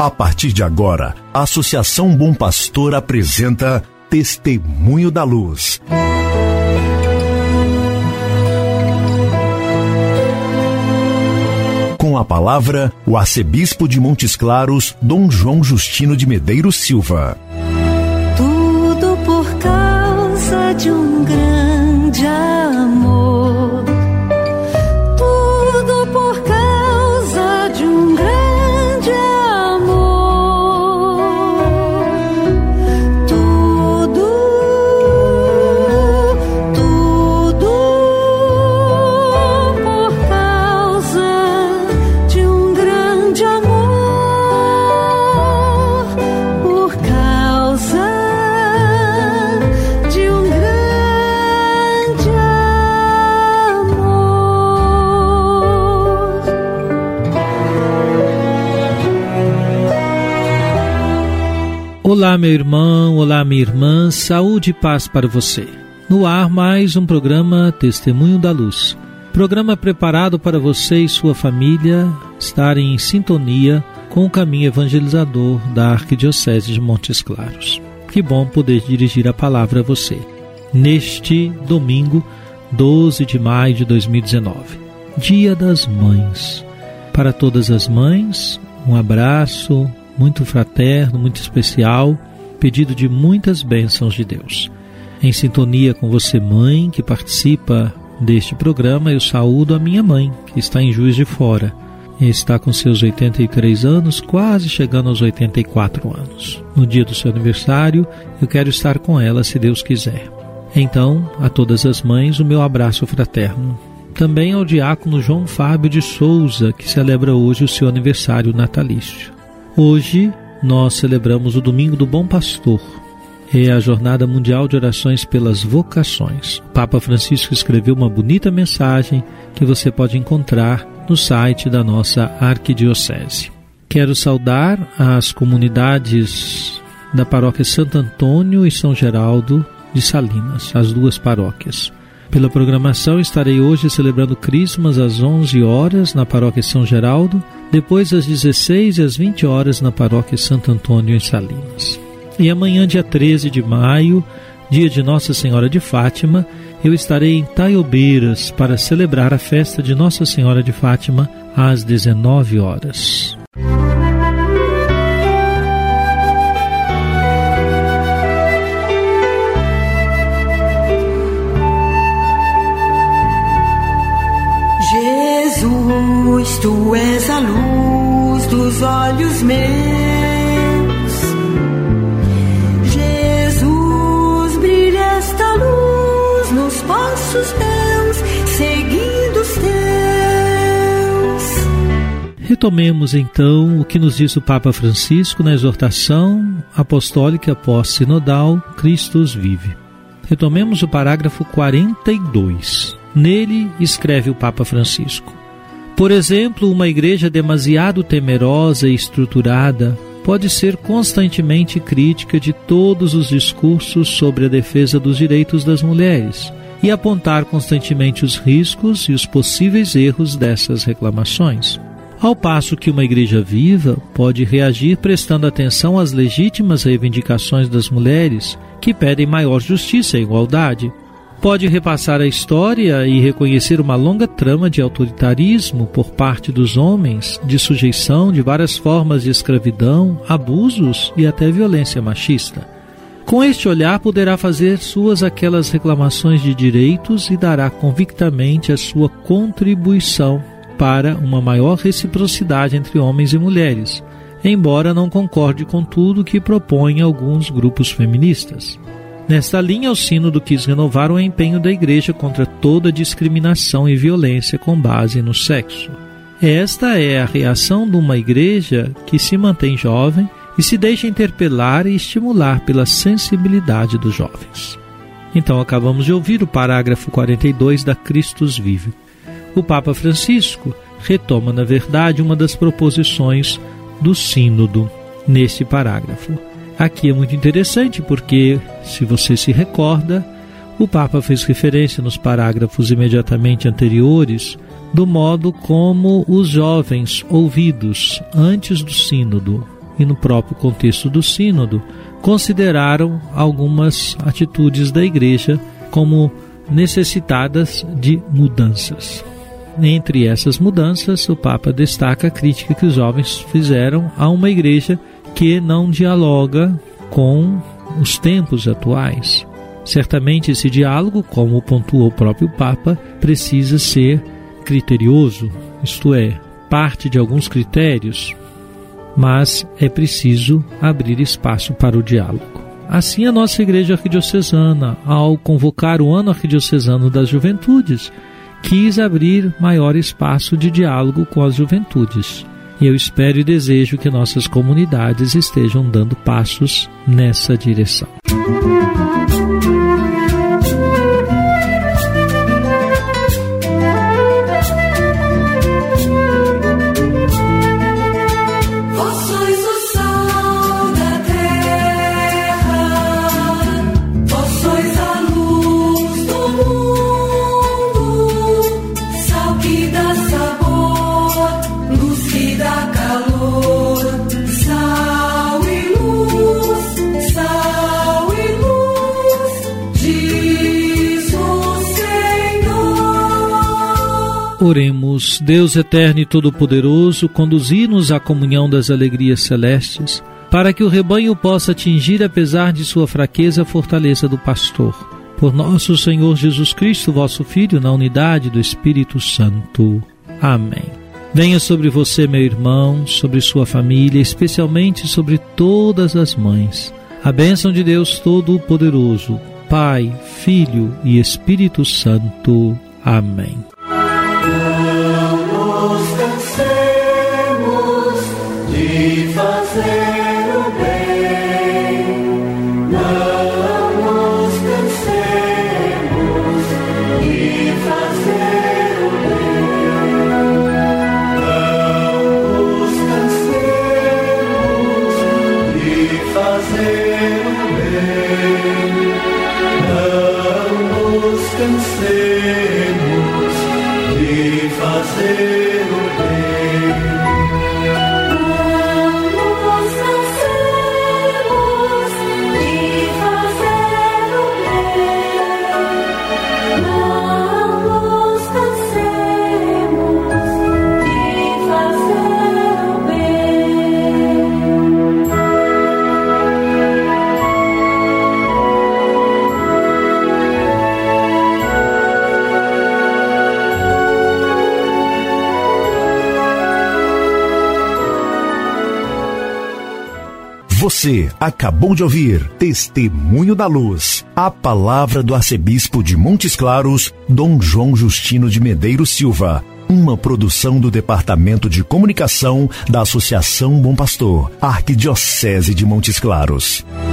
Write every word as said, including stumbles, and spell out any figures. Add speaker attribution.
Speaker 1: A partir de agora, a Associação Bom Pastor apresenta Testemunho da Luz. Com a palavra, o arcebispo de Montes Claros, Dom João Justino de Medeiros Silva.
Speaker 2: Tudo por causa de um grande amor. Tudo por causa de um grande amor. Tudo, tudo por causa de um grande amor. Por causa de um grande amor.
Speaker 3: Olá, meu irmão, olá, minha irmã, saúde e paz para você. No ar, mais um programa Testemunho da Luz. Programa preparado para você e sua família estarem em sintonia com o caminho evangelizador da Arquidiocese de Montes Claros. Que bom poder dirigir a palavra a você. Neste domingo, doze de maio de dois mil e dezenove, Dia das Mães. Para todas as mães, um abraço muito fraterno, muito especial, pedido de muitas bênçãos de Deus. Em sintonia com você, mãe, que participa deste programa, eu saúdo a minha mãe, que está em Juiz de Fora. Está com seus oitenta e três anos, quase chegando aos oitenta e quatro anos. No dia do seu aniversário, eu quero estar com ela, se Deus quiser. Então, a todas as mães, o meu abraço fraterno. Também ao diácono João Fábio de Souza, que celebra hoje o seu aniversário natalício. Hoje, nós celebramos o Domingo do Bom Pastor. É a Jornada Mundial de Orações pelas Vocações. O Papa Francisco escreveu uma bonita mensagem que você pode encontrar no site da nossa Arquidiocese. Quero saudar as comunidades da paróquia Santo Antônio e São Geraldo de Salinas, as duas paróquias. Pela programação, estarei hoje celebrando Crismas às onze horas na paróquia São Geraldo, depois às dezesseis e às vinte horas na paróquia Santo Antônio em Salinas. E amanhã, dia treze de maio, dia de Nossa Senhora de Fátima, eu estarei em Taiobeiras para celebrar a festa de Nossa Senhora de Fátima às dezenove horas.
Speaker 4: Jesus, tu és a luz dos olhos meus. Jesus, brilha esta luz nos passos teus, seguindo os teus.
Speaker 3: Retomemos então o que nos diz o Papa Francisco na exortação apostólica pós-sinodal Christus Vive. Retomemos o parágrafo quarenta e dois. Nele escreve o Papa Francisco: por exemplo, uma igreja demasiado temerosa e estruturada pode ser constantemente crítica de todos os discursos sobre a defesa dos direitos das mulheres e apontar constantemente os riscos e os possíveis erros dessas reclamações. Ao passo que uma igreja viva pode reagir prestando atenção às legítimas reivindicações das mulheres que pedem maior justiça e igualdade. Pode repassar a história e reconhecer uma longa trama de autoritarismo por parte dos homens, de sujeição de várias formas de escravidão, abusos e até violência machista. Com este olhar poderá fazer suas aquelas reclamações de direitos e dará convictamente a sua contribuição para uma maior reciprocidade entre homens e mulheres, embora não concorde com tudo que propõem alguns grupos feministas. Nesta linha, o Sínodo quis renovar o empenho da Igreja contra toda discriminação e violência com base no sexo. Esta é a reação de uma Igreja que se mantém jovem e se deixa interpelar e estimular pela sensibilidade dos jovens. Então, acabamos de ouvir o parágrafo quarenta e dois da Christus Vive. O Papa Francisco retoma, na verdade, uma das proposições do Sínodo neste parágrafo. Aqui é muito interessante porque, se você se recorda, o Papa fez referência nos parágrafos imediatamente anteriores do modo como os jovens ouvidos antes do sínodo e no próprio contexto do sínodo, consideraram algumas atitudes da Igreja como necessitadas de mudanças. Entre essas mudanças, o Papa destaca a crítica que os jovens fizeram a uma Igreja que não dialoga com os tempos atuais. Certamente esse diálogo, como pontuou o próprio Papa, precisa ser criterioso, isto é, parte de alguns critérios, mas é preciso abrir espaço para o diálogo. Assim, a nossa Igreja Arquidiocesana, ao convocar o Ano Arquidiocesano das Juventudes, quis abrir maior espaço de diálogo com as juventudes. E eu espero e desejo que nossas comunidades estejam dando passos nessa direção. Oremos. Deus eterno e todo-poderoso, conduzi-nos à comunhão das alegrias celestes, para que o rebanho possa atingir, apesar de sua fraqueza, a fortaleza do pastor. Por nosso Senhor Jesus Cristo, vosso Filho, na unidade do Espírito Santo. Amém. Venha sobre você, meu irmão, sobre sua família, especialmente sobre todas as mães, a bênção de Deus Todo-Poderoso, Pai, Filho e Espírito Santo. Amém.
Speaker 5: Não nos cansemos de fazer o bem, não nos cansemos de fazer o bem, não nos cansemos de fazer o bem, não nos cansemos de fazer o bem.
Speaker 4: Não nos cansemos de fazer o bem. Não nos cansemos de fazer o bem.
Speaker 1: Você acabou de ouvir Testemunho da Luz, a palavra do arcebispo de Montes Claros, Dom João Justino de Medeiros Silva, uma produção do Departamento de Comunicação da Associação Bom Pastor, Arquidiocese de Montes Claros.